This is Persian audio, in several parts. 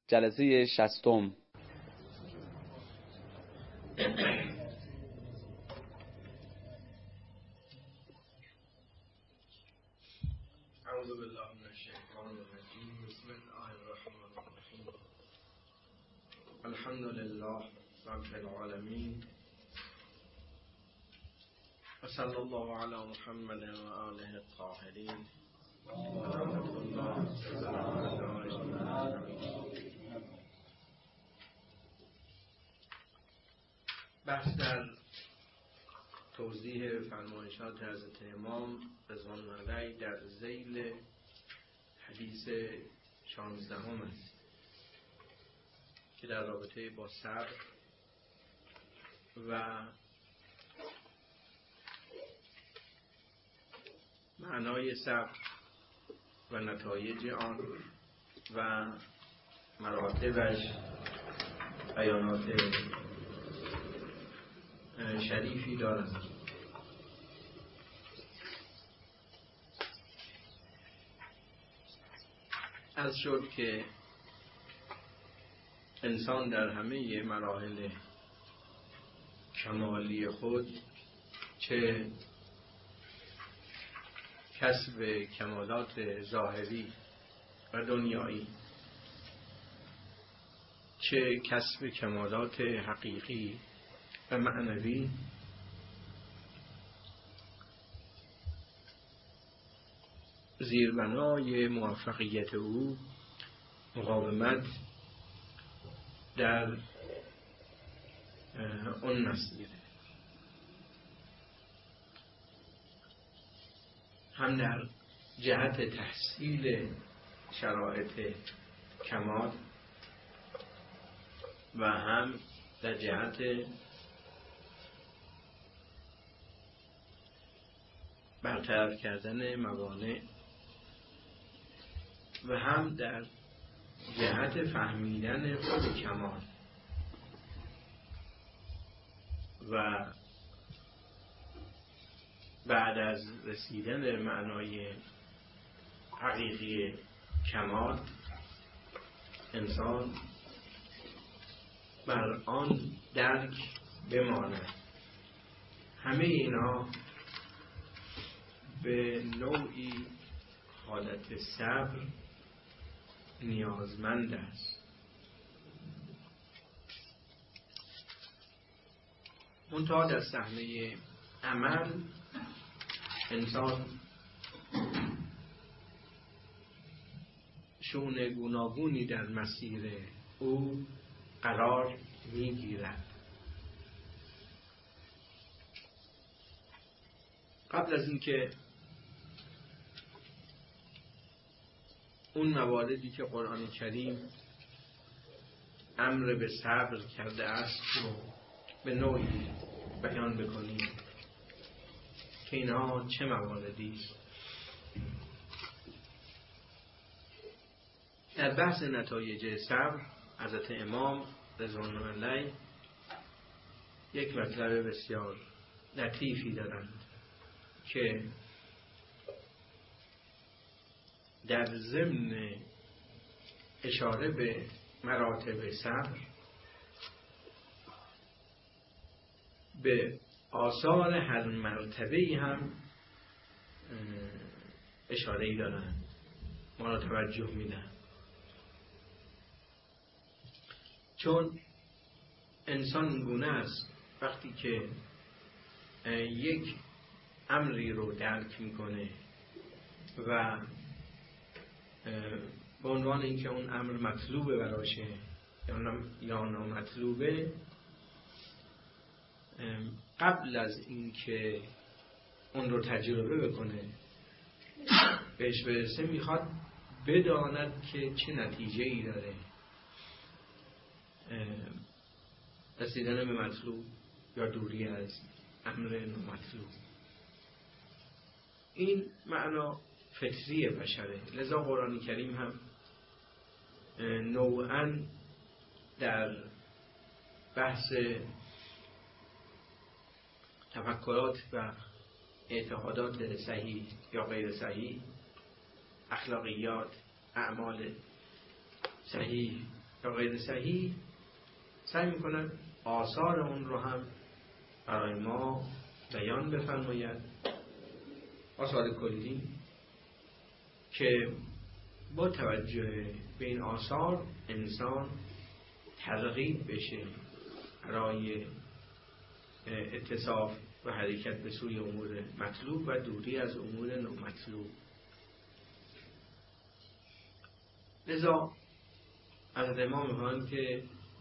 جلسه 60. اعوذ بالله من الشیطان الرجیم. بسم الله الرحمن الرحیم. الحمد لله رب العالمین و صلی الله علی محمد و آله الطاهرین و رحمت الله بحث در توضیح فرمایشات حضرت امام رضوان الله علیه در ذیل حدیث 16 است که در رابطه با صبر و معنای صبر و نتایج آن و مراتبش بیانات شریفی دارد. از شد که انسان در همه مراحل کمالی خود، چه کسب کمالات ظاهری و دنیایی، چه کسب کمالات حقیقی و معنوی، زیربنای موفقیت او مقاومت در اون مسیره، هم در جهت تحصیل شرایط کمال و هم در جهت برطرف کردن موانع و هم در جهت فهمیدن خود کمال و بعد از رسیدن به معنای حقیقی کمال انسان بر آن درک بماند. همه اینا به نوعی حالت صبر نیازمند است. منتها در صحنه عمل انسان شؤون گوناگونی در مسیر او قرار میگیرد. قبل از اینکه اون مواردی که قرآن کریم امر به صبر کرده است رو به نوعی بیان بکنیم که اینها چه مواردی است. در بحث نتایج صبر حضرت امام رضوان الله علیه یک مطلب بسیار لطیفی دارند که در ضمن اشاره به مراتب صبر به آثار هر مرتبه‌ای هم اشاره‌ای دارند، ما را توجه میدن. چون انسان اینگونه است وقتی که یک امری رو درک میکنه و به عنوان اینکه اون امر مطلوبه براشه یا نامطلوبه، قبل از اینکه اون رو تجربه بکنه بهش برسه میخواد بداند که چه نتیجه ای داره رسیدن به مطلوب یا دوری از امر نامطلوب. این معنا فطری بشره. لذا قرآن کریم هم نوعاً در بحث تفکرات و اعتقادات صحیح یا غیر صحیح، اخلاقیات، اعمال صحیح یا غیر صحیح سعی میکنن آثار اون رو هم برای ما بیان بفرماید، آثار کلی، که با توجه به این آثار انسان ترغیب بشه برای اتصاف و حرکت به سوی امور مطلوب و دوری از امور نامطلوب. لذا از ما میخوان که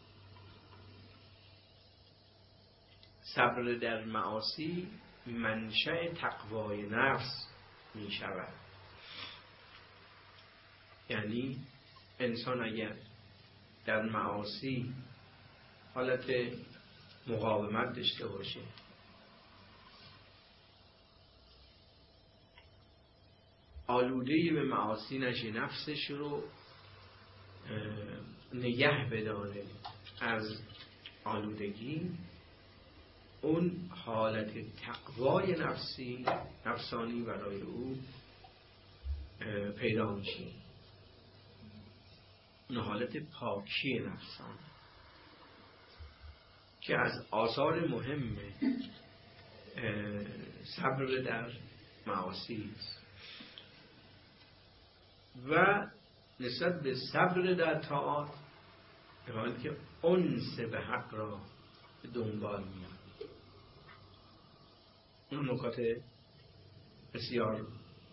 صبر در معاصی منشأ تقوای نفس می شود. یعنی انسان اگر در معاصی حالت مقاومت داشته باشه، آلوده‌ای به معاصی نشه، نفسش رو نگه بداره از آلودگی، اون حالت تقوای نفسانی برای او پیدا میشه، اون حالت پاکی نفسانی که از آثار مهم صبر در معاصی است. و نسبت به صبر در طاعات به حالی که انس به حق را به دنبال میاد. اون نکات بسیار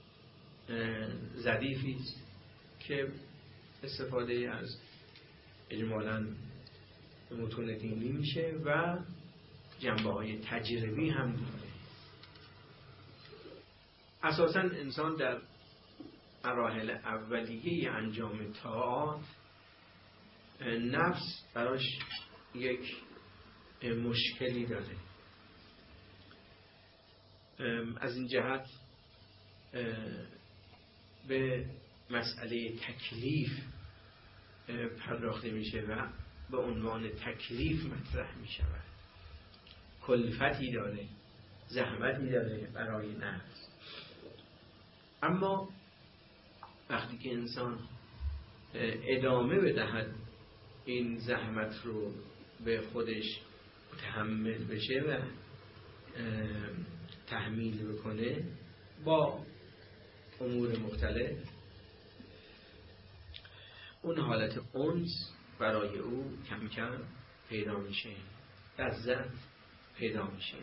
ظریفی است که استفاده از اجمالاً متون دینی میشه و جنبه‌های تجربی هم داره. اساساً انسان در مراحل اولیه انجام طاعات نفس براش یک مشکلی داره. از این جهت به مسئله تکلیف پرداخته میشه و به عنوان تکلیف مطرح میشود. کلفتی داره، زحمتی داره برای نفس. اما وقتی که انسان ادامه بدهد این زحمت رو، به خودش متحمل بشه و تحمیل بکنه با امور مختلف، اون حالت انس برای او کم کم پیدا میشه، لذت پیدا میشه.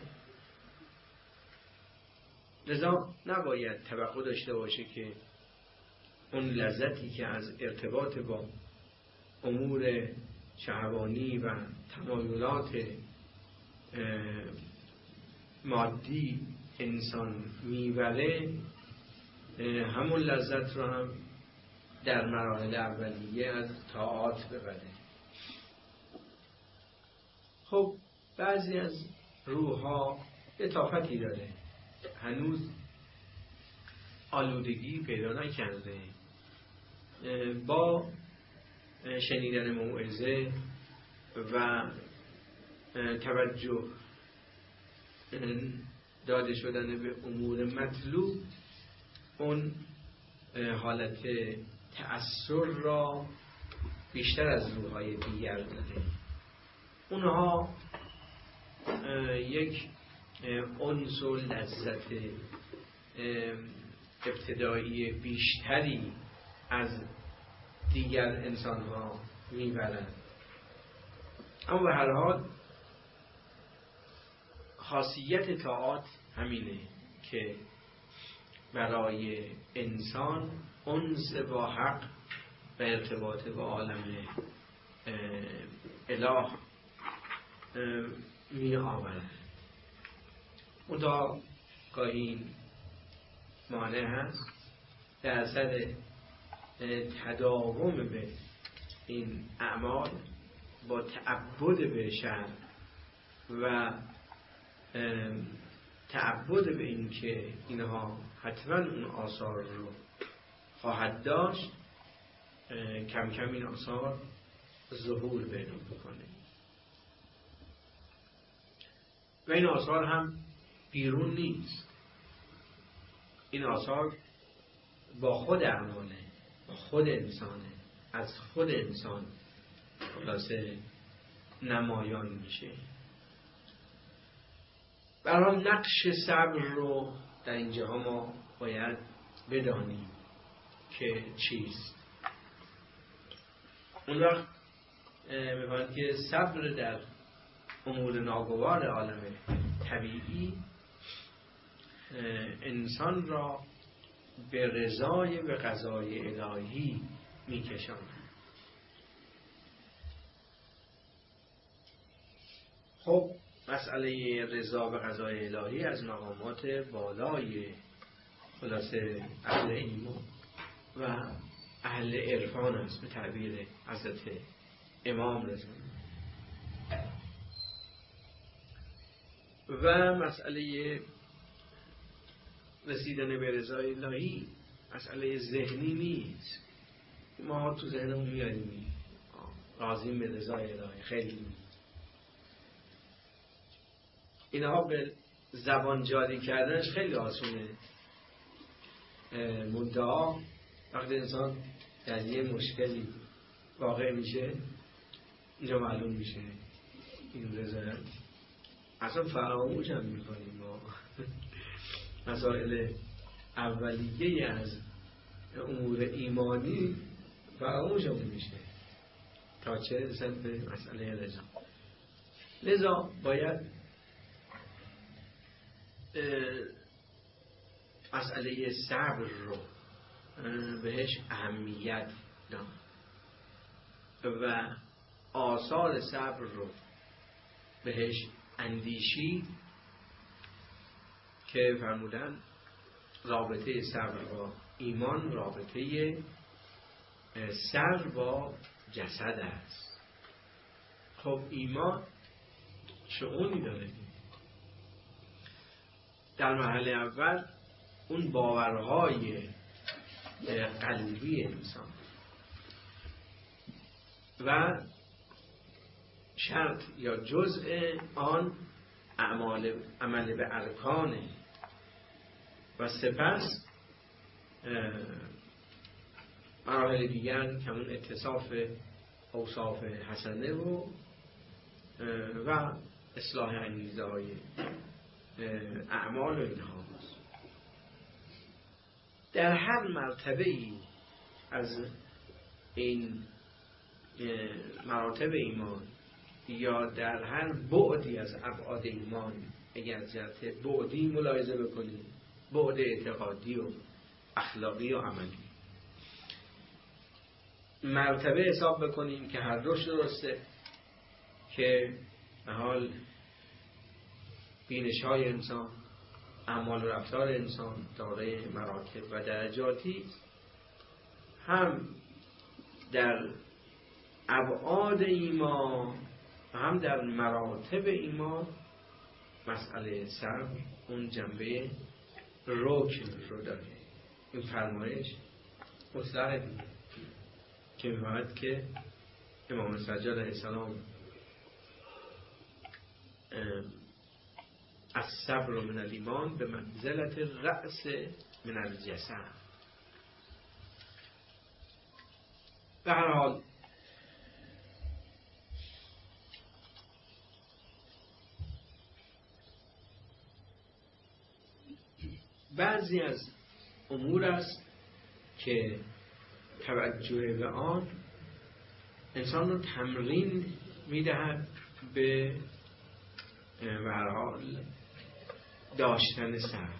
لذا نباید توقع داشته باشه که اون لذتی که از ارتباط با امور شهوانی و تمایلات مادی انسان میبره، همون لذت رو هم در مراحل اولیه از طاعات ببره. خب بعضی از روح‌ها لطافتی داره، هنوز آلودگی پیدا نکرده، با شنیدن موعظه و توجه داده شدن به امور مطلوب اون حالت تأثیر را بیشتر از روح‌های دیگر داره. اونها یک انس و لذت ابتدایی بیشتری از دیگر انسان‌ها میبرند. اما به هر حال خاصیت طاعات همینه که برای انسان انس با حق و ارتباط با عالم اله می آورد. منتها گاهی مانع هست در اثر تداوم به این اعمال با تعبد به شرع و تعبد به این که اینها حتما اون آثار رو خواهد داشت، کم کم این آثار ظهور پیدا میکنه. و این آثار هم بیرون نیست، این آثار با خود اعماله، با خود انسانه، از خود انسان خلاصه نمایان میشه. برای نقش صبر رو در اینجا ما باید بدانیم که چیست. اون وقت می‌فهمید که صبر در امور ناگوار عالم طبیعی انسان را به رضای به قضای الهی می‌کشاند. خب مسئله رضا به قضای الهی از مقامات بالای خلاصه اهل ایمان و اهل عرفان است به تعبیر حضرت امام رضا. و مسئله رسیدن به رضای الهی مسئله ذهنی نیست. ما تو ذهنمون میاریم راضیم به رضای الهی، خیلی اینها به زبان جاری کردنش خیلی آسونه. منتها وقتی انسان در یه مشکلی واقع میشه اینجا معلوم میشه این رضایت اصلا فراموش هم میکنیم. ما مسائل اولیه از امور ایمانی فراموش هم میشه تا چه رسد به مسئله رضا. لذا باید مسئله صبر رو بهش اهمیت داد و آثار صبر رو بهش اندیشید که فرمودن رابطه صبر با ایمان رابطه سر با جسد است. خب ایمان شؤونی داره. در مرحله اول اون باورهای قلبی انسان و شرط یا جزء آن عمل به ارکانه و سپس مراحل دیگر که اون اتصاف اوصاف حسنه و اصلاح انگیزه های اعمال و اینها. در هر مرتبه ای از این مراتب ایمان یا در هر بعدی از ابعاد ایمان اگر جهت بعدی ملاحظه بکنیم، بعد اعتقادی و اخلاقی و عملی، مرتبه حساب بکنیم که هر دوش درسته که به حال بینش های انسان، اعمال و رفتار انسان دارای مراتب و درجاتی، هم در ابعاد ایمان و هم در مراتب ایمان مسئله صبر اون جنبه رکن رو داره. این فرمایش مطلقه دیگه که می‌فرماید که امام سجاد علیه السلام الصبر من الایمان به منزلت رأس من الجسد. به هر حال بعضی از امور است که توجه به آن انسان رو تمرین میدهد به هر حال داشتن صبر.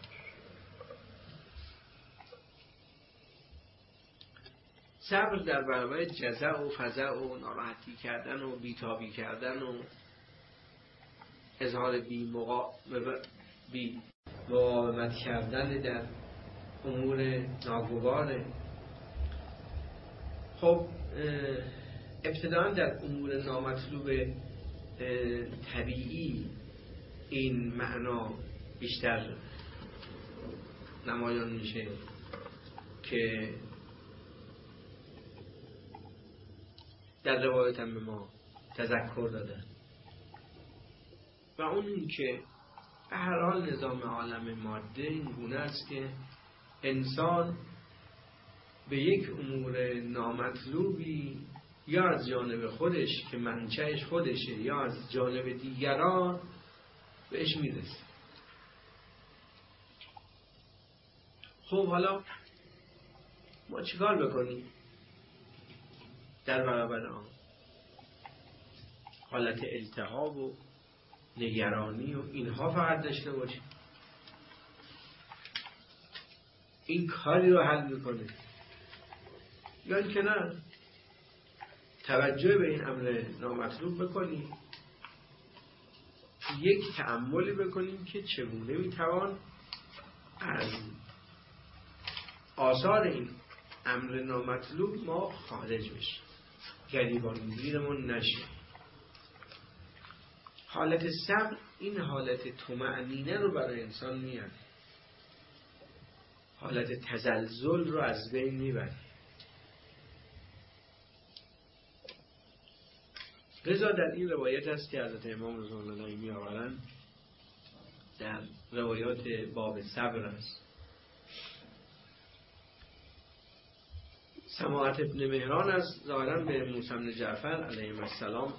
صبر در برابر جزع و فزع و ناراحتی کردن و بیتابی کردن و اظهار بی مقاومت کردن در امور ناگواره. خب ابتداً در امور نامطلوب طبیعی این معنا بیشتر نمایان میشه که در روایت هم به ما تذکر دادن و اون این که به هر حال نظام عالم ماده این گونه است که انسان به یک امور نامطلوبی یا از جانب خودش که منشأش خودشه یا از جانب دیگران بهش میرسه. خب حالا ما چیکار بکنیم در برابر آن؟ حالت التهاب و نگرانی و اینها فقط داشته باشیم؟ این کاری رو حل میکنه؟ یا اینکه نه توجه به این امر نامطلوب بکنیم، یک تأملی بکنیم که چگونه میتوان از آثار این امر نامطلوب ما خارج بشیم، گریبانگیرمون نشه. حالت صبر این حالت طمأنینه رو برای انسان میاره، حالت تزلزل رو از بین میبره. لذا در این روایت هست که حضرت امام رضوان الله میآورند، در روایات باب صبر است، سماعت ابن مهران از ظاهرا به موسی بن جعفر علیه السلام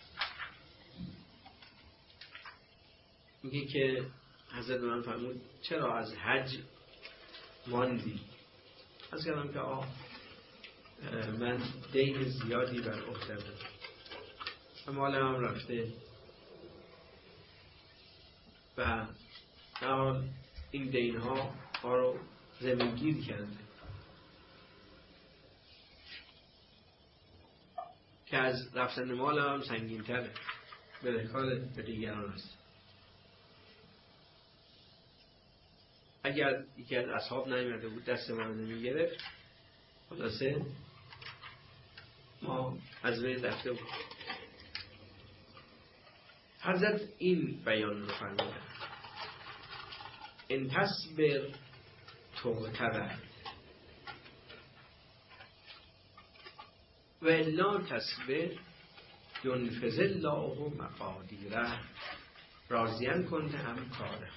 میگه که حضرت من فرمود چرا از حج ماندی؟ از کردم که من دین زیادی بر عهده بود و مال هم رفته و این دین ها رو زمینگیر کرده که از رفتن مال هم سنگین تره، بدهکار به دیگران است. اگر یکی از اصحاب نیامده بود دست ما رو نمیگرفت، خلاصه ما از بین رفته بود. حضرت این بیان رو فرمودن: ان تصبر تغتبر و الا تصبر ینفذ الله مقادیره راضیاً کنته هم کاره.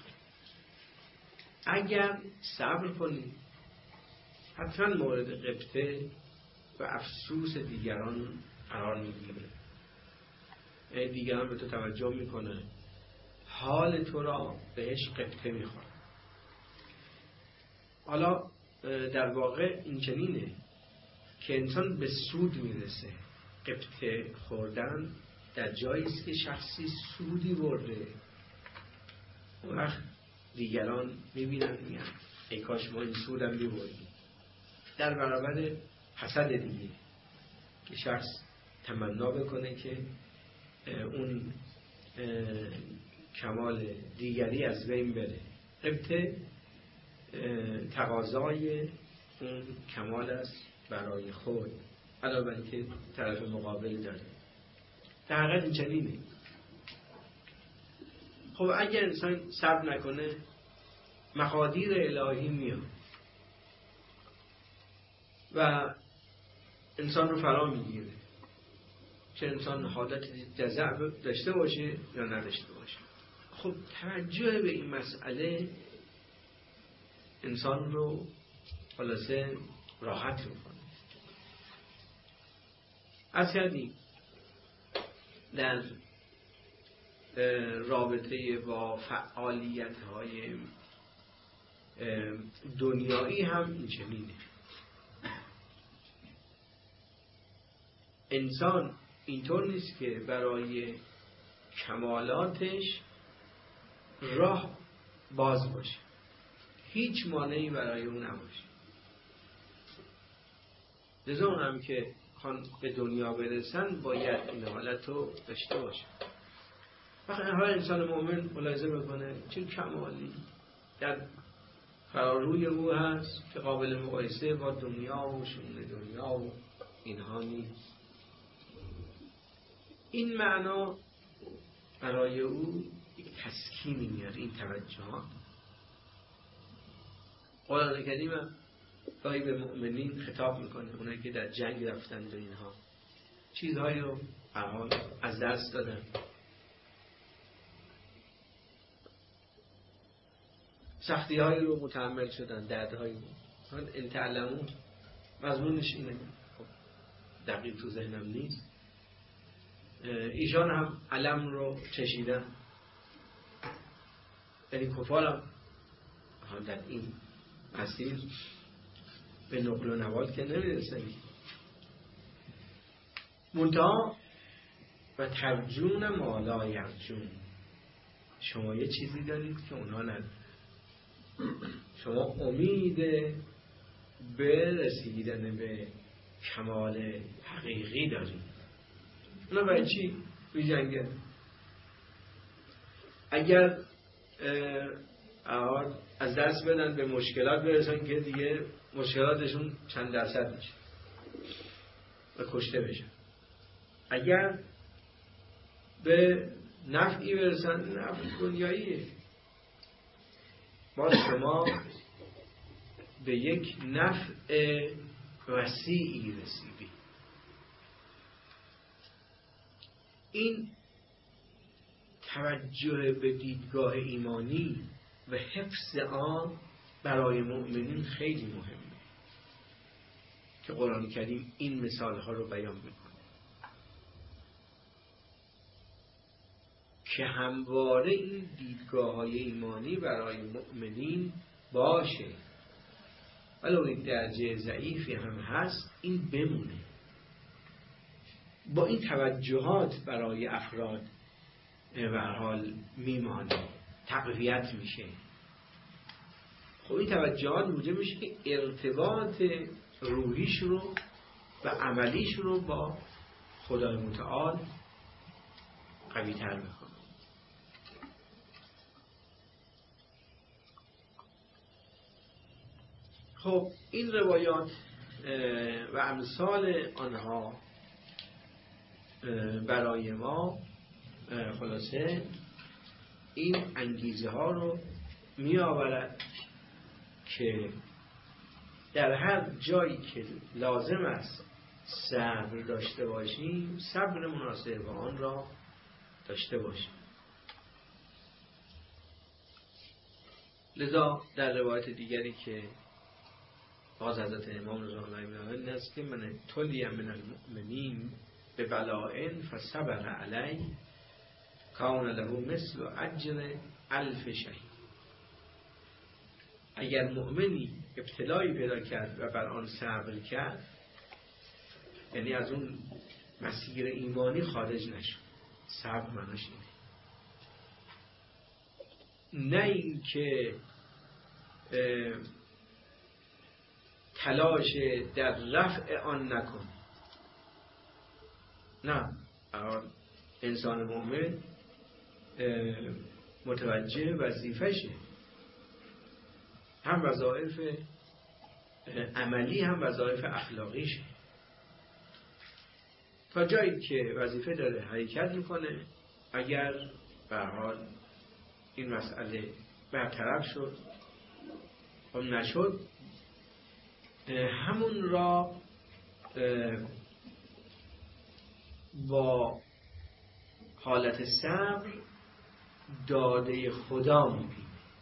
اگر صبر کنی حتما مورد غبطه و افسوس دیگران قرار میگیره، دیگران به تو توجه میکنه، حال تو را بهش غبطه میخوره. حالا در واقع این چنینه که انسان به سود میرسه. غبطه خوردن در جایی است که شخصی سودی برده، اون وقت دیگران میبینن میگن ای کاش ما این سودم میبردیم. در برابر حسد دیگه که شخص تمنا بکنه که اون کمال دیگری از بین بره. غبطه تقاضای اون کمال است برای خود، علاوه بر اینکه طرف مقابل داره. در حقیقت این چنینه. خب اگر انسان صبر نکنه مقادیر الهی میاد و انسان رو فرا میگیره، چه انسان حالت جزع داشته باشه یا نداشته باشه. خب توجه به این مسئله انسان رو خلاصه راحت میکنه. از کردیم در رابطه با فعالیت های دنیایی هم این چنینه. انسان اینطور نیست که برای کمالاتش راه باز باشه، هیچ مانعی برای اون نباشه. لذا اونم که خواهن به دنیا برسن باید این حالت رو داشته باشه. وقتی هر انسان مؤمن ملاحظه بکنه چه کمالی در فراروی او هست که قابل مقایسه با دنیا و شؤون دنیا و اینها نیست. این معنا برای او یک تسکینی میاره. این توجهات قرآن کریم گاهی به مؤمنین خطاب میکنه، اونایی که در جنگ رفتند و اینها چیزهایی رو از دست دادن، سختی هایی رو متحمل شدن، دردهایی رو. ان تعلمون مضمونش اینه. دقیق تو ذهنم نیست، ایشان هم علم رو چشیدن، یعنی کفار هم در این مسیر به نقل و نوال که نمیرسن. منتها و ترجون ما لا یرجون، شما یه چیزی دارید که اونها ندارن. شما امید به رسیدن به کمال حقیقی دارید. اونا برای چی می‌جنگن؟ اگر از دست بدن به مشکلات برسن که دیگه مشکلاتشون چند درصد میشه و کشته بشن. اگر به نفعی برسن، نفع دنیاییه. ما شما به یک نفع وسیعی رسیدی. این توجه به دیدگاه ایمانی و حفظ آن برای مؤمنین خیلی مهمه که قرآن کریم این مثالها رو بیان میکنه که همواره این دیدگاه های ایمانی برای مؤمنین باشه، ولو این درجه ضعیفی هم هست این بمونه. با این توجهات برای افراد به هر حال میمانه، تقویت میشه. خب این توجهات موجب میشه که ارتباط روحیش رو و عملیش رو با خدای متعال قوی تر میکنه. خب این روایات و امثال آنها برای ما خلاصه این انگیزه ها رو می آورد که در هر جایی که لازم است صبر داشته باشیم، صبر مناسب با آن را داشته باشیم. لذا در روایت دیگری که باز حضرت امام رضا الله عنه این است که من تلی من المؤمنین به بلاء فصبر علی کان له مثل اجر 1000 شهید. اگر مؤمنی ابتلایی پیدا کرد و بر آن صبر کرد، یعنی از اون مسیر ایمانی خارج نشد، صبر معناش اینه، نه این که تلاش در رفع آن نکن. نه، انسان مؤمن متوجه وظیفشه، هم وظایف عملی هم وظایف اخلاقیشه. تا جایی که وظیفه داره حرکت میکنه. اگر به هر حال این مسئله برطرف شد و نشد، همون را با حالت صبر داده خدا میبینه.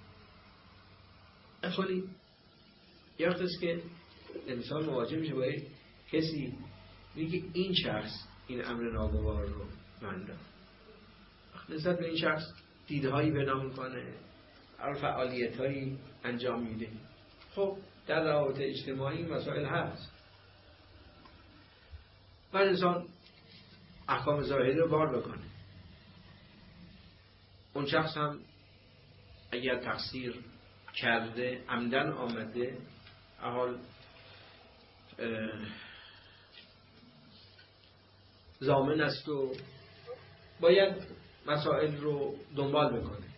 اخوانی یه وقت است که انسان مواجه میشه با کسی میگه این شخص این امر ناگوار رو من دارم، نسبت به این شخص دیدهایی پیدا میکنه، فعالیت‌هایی انجام میده. خب در روابط اجتماعی مسائل هست، بعد انسان احکام ظاهری رو بار بکنه. اون شخص هم اگر تقصیر کرده، عمدن آمده، احال ضامن است و باید مسائل رو دنبال بکنه.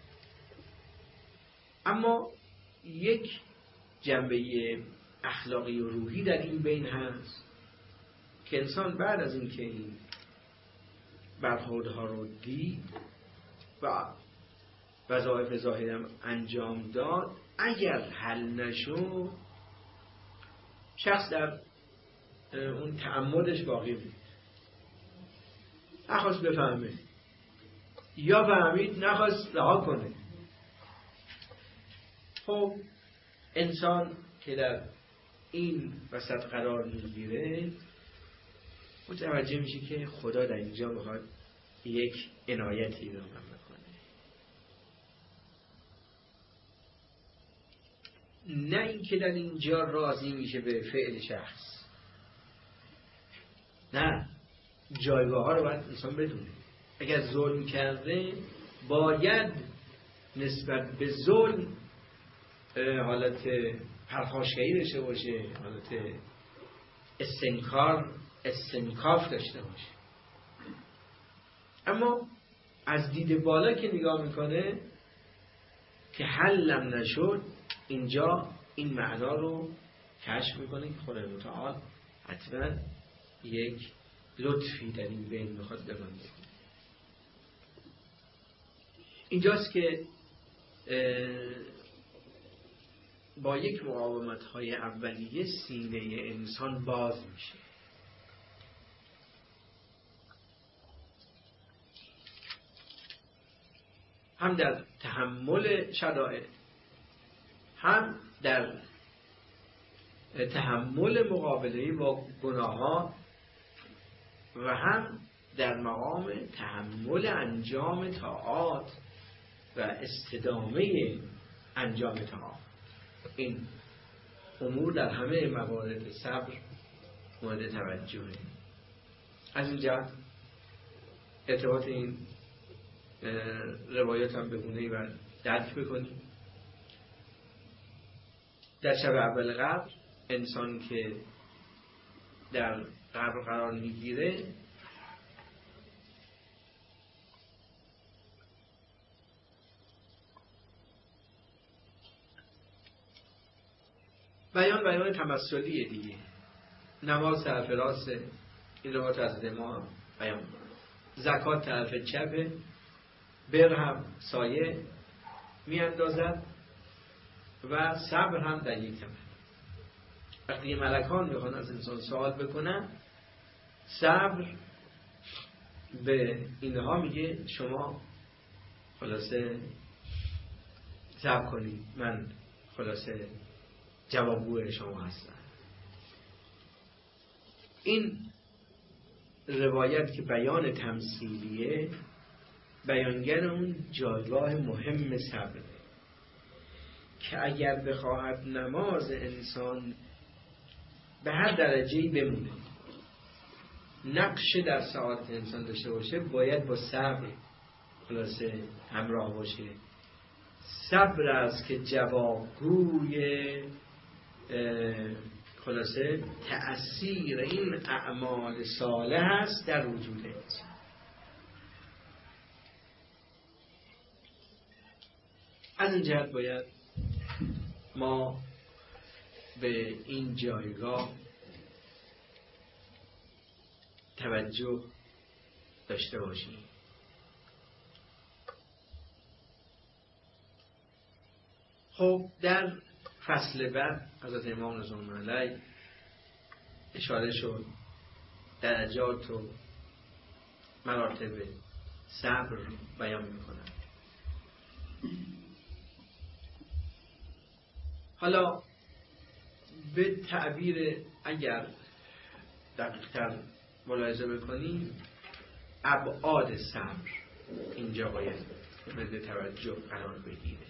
اما یک جنبه اخلاقی و روحی در این بین هست که انسان بعد از اینکه این برخوردها رو دید و وظایف ظاهری هم انجام داد، اگر حل نشد شخص در اون تعمدش باقی بود، نخواست بفهمه یا فهمید نخواست رها کنه. خب انسان که در این وسط قرار میگیره متوجه میشه که خدا در اینجا میخواد یک عنایتی رو من بکنه. نه اینکه در اینجا راضی میشه به فعل شخص، نه، جایگاه ها رو باید انسان بدونه. اگر ظلم کرده باید نسبت به ظلم حالت پرخاشگری داشته باشه، حالت استنکاف داشته باشه. اما از دید بالا که نگاه میکنه که حلم نشد، اینجا این معنا رو کشف میکنه که خدای متعال حتما یک لطفی در این بین میخواد به من بکنه. اینجاست که با یک مقاومت های اولیه سینه انسان باز میشه. هم در تحمل شرایط، هم در تحمل مقابله با گناهان، و هم در مقام تحمل انجام طاعات و استدامه انجام طاعات. این امور در همه موارد صبر مورد توجهه. از این جهت ارتباط این روایات هم بگونه‌ای و درک بکنیم. در شب اول قبر انسان که در قبر قرار میگیره بیان تمثلیه دیگه. نماز طرف راست، این روایت از ما بیان، زکات طرف چپه، بر هم سایه می اندازد و صبر هم در یک طرف. وقتی ملکان میخوان از انسان سوال بکنن، صبر به اینها میگه شما خلاصه صبر کنید، من خلاصه جوابگوی شما هستم. این روایت که بیان تمثیلیه، بیانگر اون جایگاه مهم صبره که اگر بخواهد نماز انسان به هر درجه‌ای بمونه، نقش در سعادت انسان داشته باشه، باید با صبر خلاصه همراه باشه. صبر است که جوابگوی خلاصه تأثیر این اعمال صالح است در وجود انسان. از این جهت باید ما به این جایگاه توجه داشته باشیم. خب در فصل بعد حضرت امام رضوان الله علیه اشاره شد درجات و مراتب صبر بیان میکنن. حالا به تعبیر اگر دقیق‌تر ملاحظه بکنیم، ابعاد صبر اینجا باید مورد توجه قرار بگیره.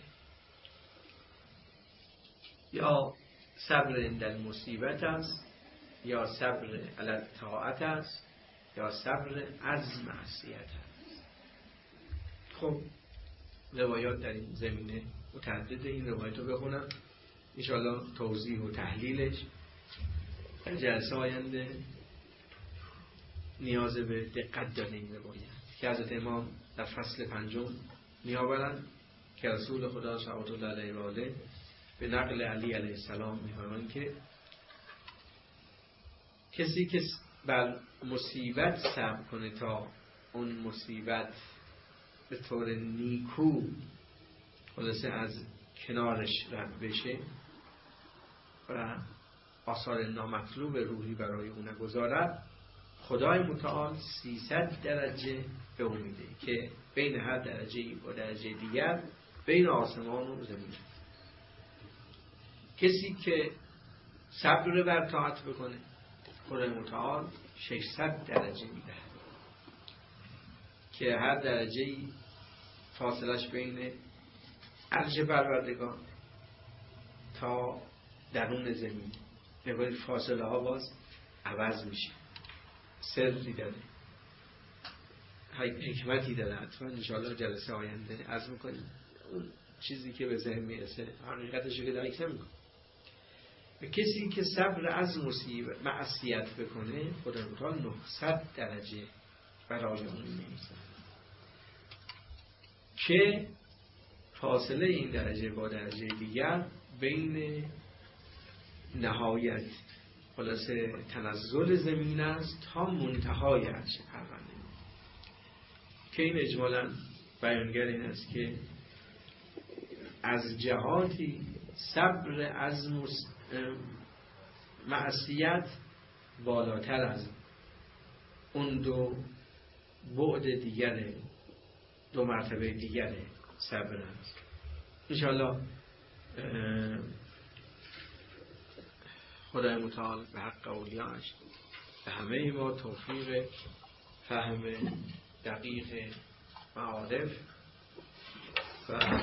یا صبر در مصیبت است، یا صبر علی طاعت است، یا صبر از معصیت است. خب روایات در این زمینه متعدده. این روایات رو بخونم انشاءالله توضیح و تحلیلش در جلسه آینده نیاز به دقت داره. این روایت که حضرت امام در فصل 5 میآورند که رسول خدا صلوات الله علیه و آله به نقل علی علیه السلام می‌فرمایند که کسی که بر مصیبت صبر کنه تا اون مصیبت به طور نیکو خلاصه از کنارش رد بشه و آثار نامطلوب روحی برای اون نگذارد، خدای متعال 300 درجه به اون میده که بین هر درجه و درجه دیگر بین آسمان و زمین. کسی که صبر بر طاعت بکنه، خدای متعال 600 درجه میدهد که هر درجه فاصلش بین عرش پروردگار تا درون زمین، نگاه فاصله ها باز عوض میشه. سری داره، حکمتی داره. حتما انشاءالله جلسه آینده عرض میکنیم اون چیزی که به ذهن میرسه حقیقتش که درک نمیکنه. کسی که صبر از معصیت بکنه خدا متعال 900 درجه برای اون می‌نویسه که فاصله این درجه با درجه دیگر بین نهایت خلاصه تنزل زمین است تا منتهای عرش پرونده، که این اجمالاً بیانگر این است که از جهاتی صبر از معصیت بالاتر از اون دو بعد دیگره، دو مرتبه دیگره صبر است. انشاءالله خدای متعال به حق اولیاش به همه ما توفیق فهم دقیق معارف و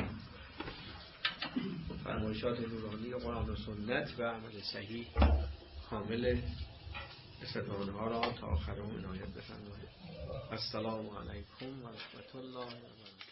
فرمایشات نورانی قرآن و سنت و عمل صحیح کامل استفاده ها را تا آخر عنایت بفرمایید. السلام علیکم و رحمت الله و برکاته.